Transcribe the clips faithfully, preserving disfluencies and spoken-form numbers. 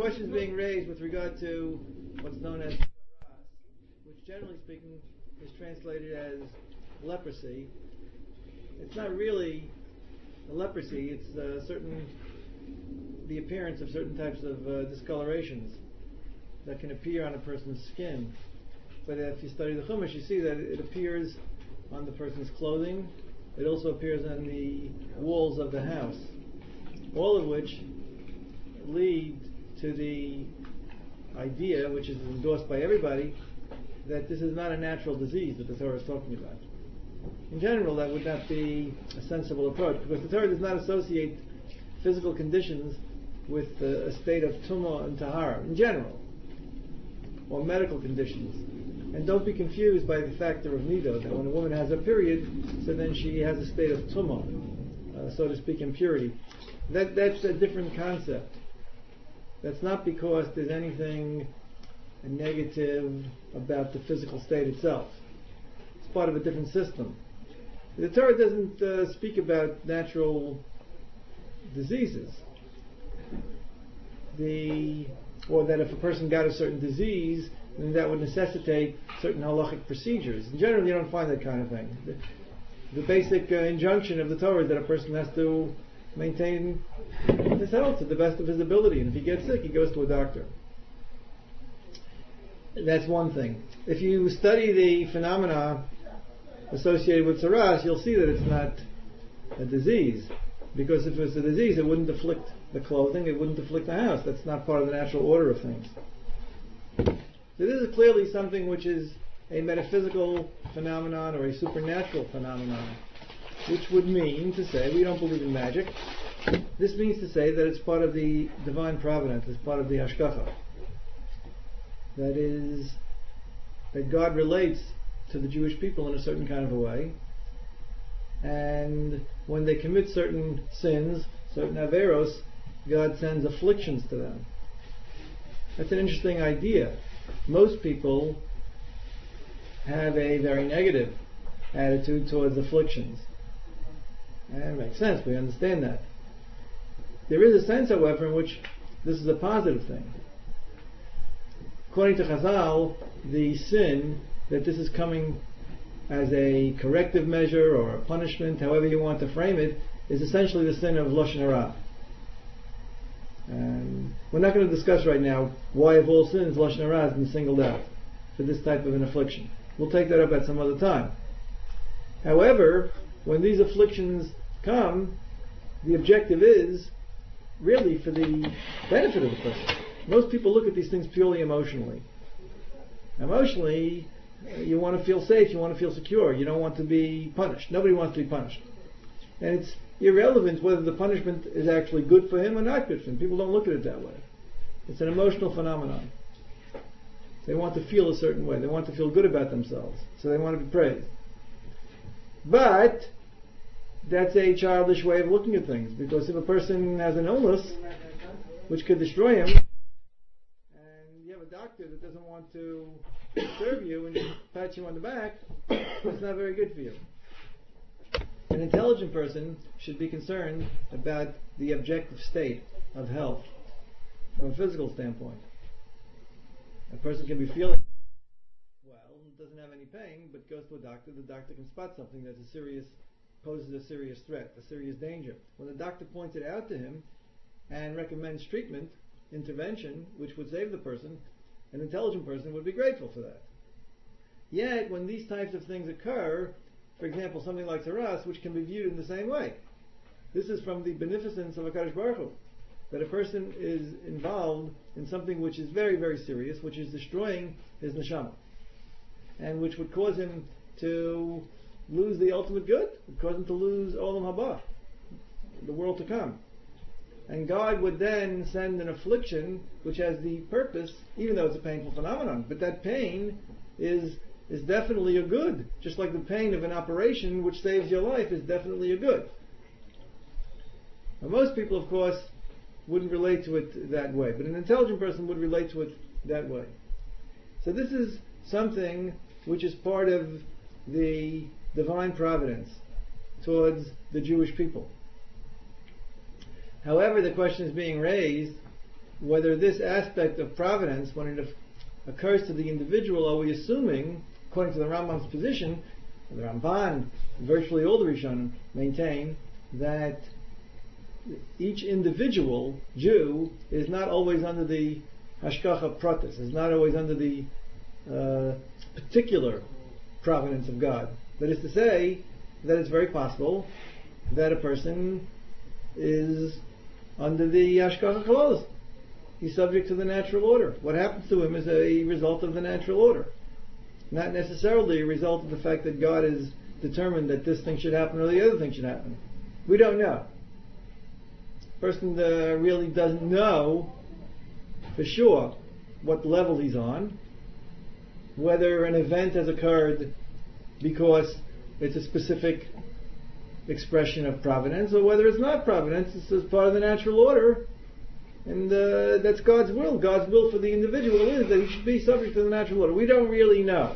question is being raised with regard to what's known as which generally speaking is translated as leprosy. It's not really a leprosy, it's uh, certain the appearance of certain types of uh, discolorations that can appear on a person's skin. But if you study the Chumash, you see that it appears on the person's clothing. It also appears on the walls of the house. All of which lead to the idea, which is endorsed by everybody, that this is not a natural disease that the Torah is talking about. In general, that would not be a sensible approach, because the Torah does not associate physical conditions with uh, a state of tumah and tahara, in general, or medical conditions. And don't be confused by the factor of nidah, that when a woman has a period, so then she has a state of tumah, uh, so to speak, impurity. That that's a different concept. That's not because there's anything negative about the physical state itself. It's part of a different system. The Torah doesn't uh, speak about natural diseases. The or that if a person got a certain disease, then that would necessitate certain halachic procedures. In general, you don't find that kind of thing. The, the basic uh, injunction of the Torah is that a person has to maintain his health to the best of his ability, and if he gets sick, he goes to a doctor. That's one thing. If you study the phenomena associated with tsaras, you'll see that it's not a disease, because if it was a disease, it wouldn't afflict the clothing, it wouldn't afflict the house. That's not part of the natural order of things. So this is clearly something which is a metaphysical phenomenon or a supernatural phenomenon, which would mean to say, we don't believe in magic. This means to say that it's part of the divine providence, it's part of the hashgacha. That is, that God relates to the Jewish people in a certain kind of a way, and when they commit certain sins, certain averos, God sends afflictions to them. That's an interesting idea. Most people have a very negative attitude towards afflictions. And it makes sense, we understand that. There is a sense, however, in which this is a positive thing. According to Chazal, the sin, that this is coming as a corrective measure or a punishment, however you want to frame it, is essentially the sin of Lashon Hara. And we're not going to discuss right now why of all sins Lashon Hara has been singled out for this type of an affliction. We'll take that up at some other time. However, when these afflictions come, the objective is really for the benefit of the person. Most people look at these things purely emotionally. Emotionally, you want to feel safe, you want to feel secure, you don't want to be punished. Nobody wants to be punished. And it's irrelevant whether the punishment is actually good for him or not good for him. People don't look at it that way. It's an emotional phenomenon. They want to feel a certain way. They want to feel good about themselves. So they want to be praised. But that's a childish way of looking at things, because if a person has an illness which could destroy him, and you have a doctor that doesn't want to serve you and pat you on the back, it's not very good for you. An intelligent person should be concerned about the objective state of health from a physical standpoint. A person can be feeling well, doesn't have any pain, but goes to a doctor. The doctor can spot something that's a serious, poses a serious threat, a serious danger. When the doctor points it out to him and recommends treatment, intervention, which would save the person, an intelligent person would be grateful for that. Yet, when these types of things occur, for example, something like tsaras, which can be viewed in the same way. This is from the beneficence of HaKadosh Baruch Hu, that a person is involved in something which is very, very serious, which is destroying his neshama, and which would cause him to lose the ultimate good, would cause him to lose Olam Haba, the world to come. And God would then send an affliction which has the purpose, even though it's a painful phenomenon, but that pain is is definitely a good, just like the pain of an operation which saves your life is definitely a good. Now, most people, of course, wouldn't relate to it that way, but an intelligent person would relate to it that way. So this is something which is part of the divine providence towards the Jewish people. However, the question is being raised, whether this aspect of providence, when it occurs to the individual, are we assuming, according to the Rambam's position, the Ramban, virtually all the Rishonim maintain that each individual Jew is not always under the hashgacha pratis, is not always under the uh, particular providence of God. That is to say, that it's very possible that a person is under the hashgacha klalos. He's subject to the natural order. What happens to him is a result of the natural order, not necessarily a result of the fact that God is determined that this thing should happen or the other thing should happen. We don't know. Person uh, really doesn't know for sure what level he's on, whether an event has occurred because it's a specific expression of providence, or whether it's not providence, it's as part of the natural order, and uh, that's God's will. God's will for the individual is that he should be subject to the natural order. We don't really know.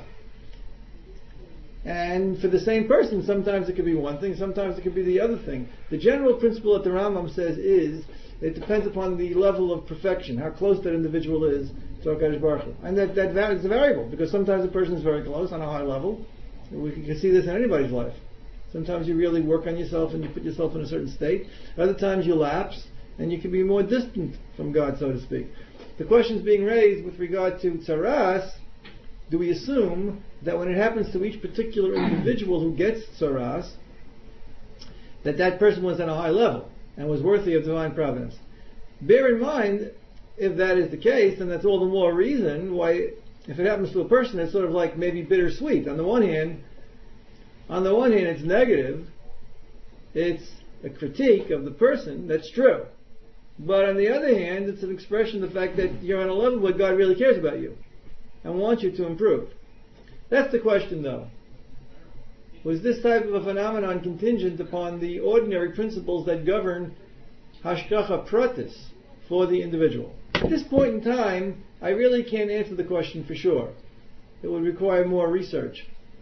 And for the same person, sometimes it could be one thing, sometimes it could be the other thing. The general principle that the Rambam says is, it depends upon the level of perfection, how close that individual is to HaKadosh Baruch Hu. And that, that is a variable, because sometimes a person is very close on a high level. We can see this in anybody's life. Sometimes you really work on yourself and you put yourself in a certain state. Other times you lapse and you can be more distant from God, so to speak. The question is being raised with regard to tzaras. Do we assume that when it happens to each particular individual who gets tzaras, that that person was at a high level and was worthy of divine providence? Bear in mind, if that is the case, then that's all the more reason why, if it happens to a person, it's sort of like maybe bittersweet. On the one hand, on the one hand, it's negative. It's a critique of the person. That's true. But on the other hand, it's an expression of the fact that you're on a level where God really cares about you and wants you to improve. That's the question, though. Was this type of a phenomenon contingent upon the ordinary principles that govern hashgacha pratis for the individual? At this point in time, I really can't answer the question for sure. It would require more research.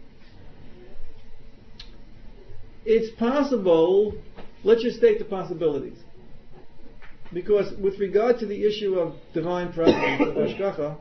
It's possible, let's just state the possibilities. Because with regard to the issue of divine providence, of hashgacha,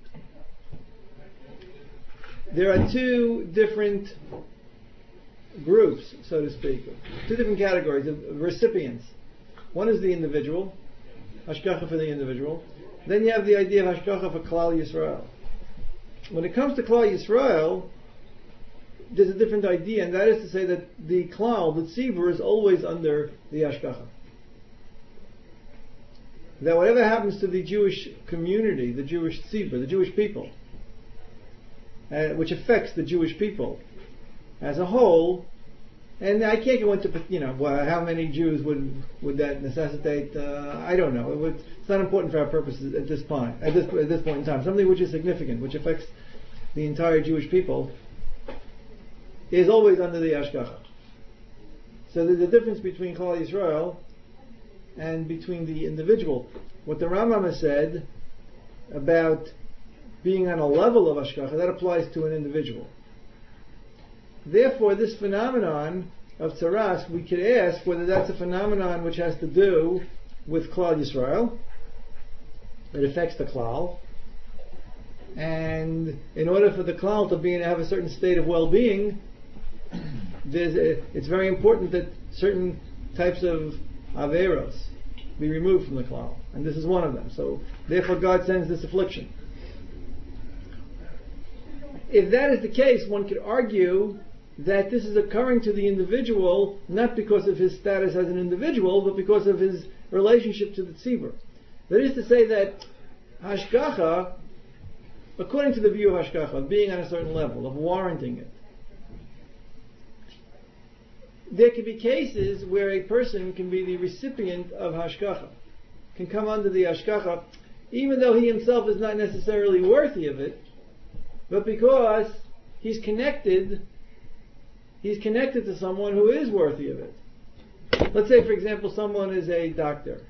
there are two different groups, so to speak, two different categories of recipients. One is the individual, hashgacha for the individual. Then you have the idea of hashgacha for Klal Yisrael. When it comes to Klal Yisrael, there's a different idea, and that is to say that the Klal, the tzibur, is always under the hashgacha. That whatever happens to the Jewish community, the Jewish tzibur, the Jewish people, uh, which affects the Jewish people as a whole, and I can't go into, you know, well, how many Jews would would that necessitate? Uh, I don't know. It would, it's not important for our purposes at this point. At this at this point in time, something which is significant, which affects the entire Jewish people, is always under the hashgacha. So there's a difference between Klal Yisrael and between the individual. What the Rambam has said about being on a level of hashgacha, that applies to an individual. Therefore, this phenomenon of tzaras, we could ask whether that's a phenomenon which has to do with Klal Yisrael. It affects the Klal. And in order for the Klal to be and have a certain state of well-being, there's a, it's very important that certain types of averos be removed from the Klal. And this is one of them. So, therefore God sends this affliction. If that is the case, one could argue that this is occurring to the individual not because of his status as an individual, but because of his relationship to the tzibur. That is to say that hashgacha, according to the view of hashgacha, of being on a certain level, of warranting it, there can be cases where a person can be the recipient of hashgacha, can come under the hashgacha, even though he himself is not necessarily worthy of it, but because he's connected, he's connected to someone who is worthy of it. Let's say, for example, someone is a doctor,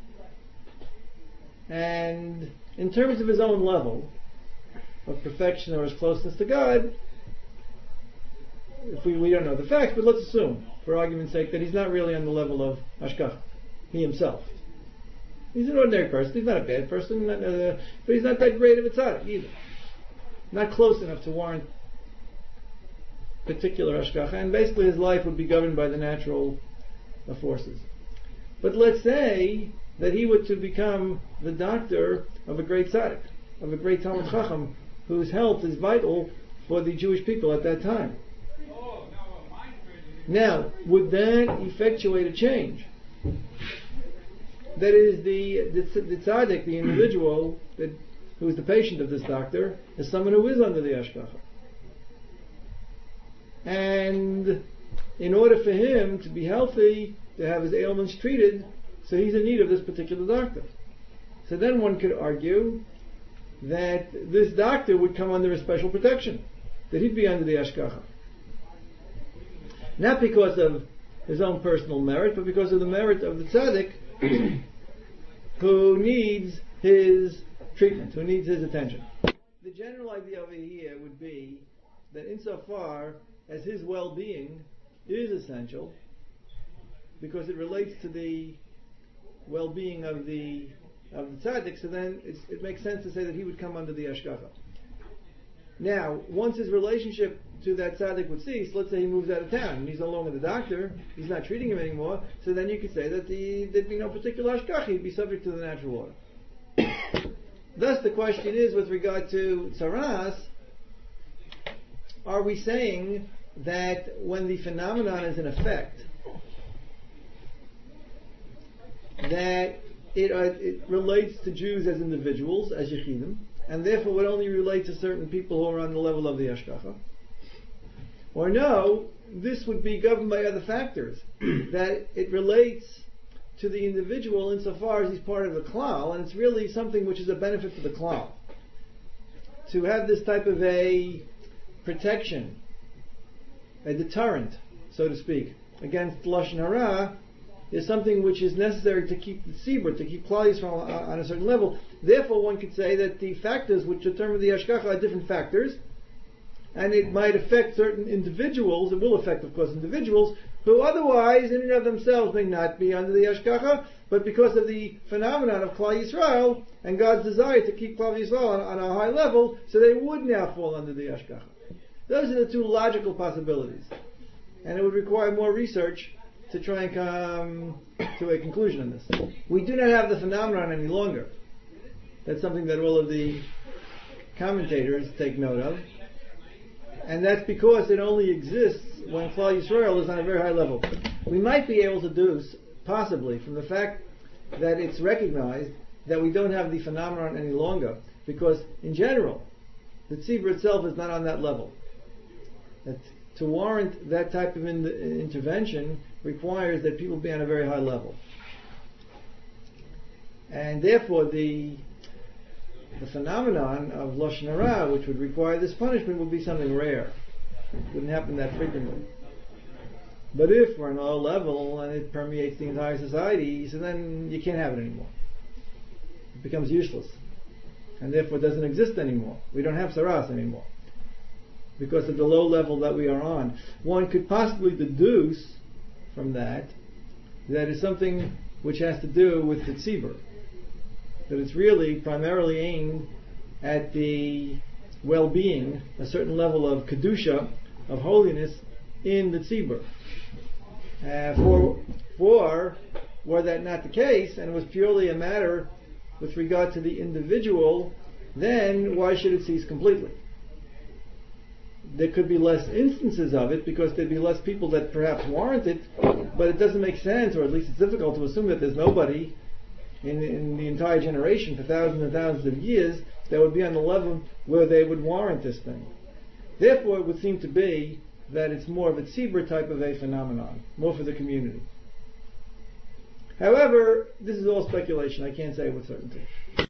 and in terms of his own level of perfection or his closeness to God, if we, we don't know the facts, but let's assume, for argument's sake, that he's not really on the level of hashgacha, he himself. He's an ordinary person. He's not a bad person, not, uh, but he's not that great of a tzaddik either. Not close enough to warrant particular hashgacha, and basically his life would be governed by the natural uh, forces. But let's say that he were to become the doctor of a great tzaddik, of a great Talmid Chacham, whose health is vital for the Jewish people at that time. Now, would that effectuate a change? That is, the the, the tzaddik, the individual that, who is the patient of this doctor, is someone who is under the hashgacha. And in order for him to be healthy, to have his ailments treated, so he's in need of this particular doctor. So then one could argue that this doctor would come under a special protection, that he'd be under the hashgacha. Not because of his own personal merit, but because of the merit of the tzaddik who needs his treatment, who needs his attention. The general idea over here would be that insofar as his well-being is essential, because it relates to the well-being of the of the tzaddik, so then it's, it makes sense to say that he would come under the hashgacha. Now, once his relationship to that tzaddik would cease, let's say he moves out of town and he's no longer the doctor, he's not treating him anymore, so then you could say that the, there'd be no particular hashgacha, he'd be subject to the natural order. Thus the question is, with regard to tzaras, are we saying that when the phenomenon is in effect, that it, uh, it relates to Jews as individuals, as yechidim, and therefore would only relate to certain people who are on the level of the hashgacha? Or no, this would be governed by other factors, that it relates to the individual insofar as he's part of the klal, and it's really something which is a benefit to the klal. To have this type of a protection, a deterrent, so to speak, against Lashon Hara, is something which is necessary to keep the tzibur, to keep Klal Yisrael on a certain level. Therefore, one could say that the factors which determine the hashgacha are different factors, and it might affect certain individuals, it will affect, of course, individuals, who otherwise, in and of themselves, may not be under the hashgacha, but because of the phenomenon of Klal Yisrael, and God's desire to keep Klal Yisrael on, on a high level, so they would now fall under the hashgacha. Those are the two logical possibilities. And it would require more research to try and come to a conclusion on this. We do not have the phenomenon any longer. That's something that all of the commentators take note of. And that's because it only exists when Klal Yisrael is on a very high level. We might be able to deduce, possibly, from the fact that it's recognized that we don't have the phenomenon any longer, because in general, the tzibur itself is not on that level. That to warrant that type of in- intervention requires that people be on a very high level. And therefore the the phenomenon of Lashon Hara, which would require this punishment, would be something rare. It wouldn't happen that frequently. But if we're on a low level and it permeates the entire society, so then you can't have it anymore. It becomes useless. And therefore it doesn't exist anymore. We don't have saras anymore, because of the low level that we are on. One could possibly deduce from that that it's something which has to do with the tzibur, that it's really primarily aimed at the well-being, a certain level of kedusha, of holiness in the tzibur. Uh, for, for were that not the case, and it was purely a matter with regard to the individual, then why should it cease completely? There could be less instances of it because there'd be less people that perhaps warrant it, but it doesn't make sense, or at least it's difficult to assume that there's nobody in, in the entire generation for thousands and thousands of years that would be on the level where they would warrant this thing. Therefore, it would seem to be that it's more of a tzibur type of a phenomenon, more for the community. However, this is all speculation. I can't say with certainty.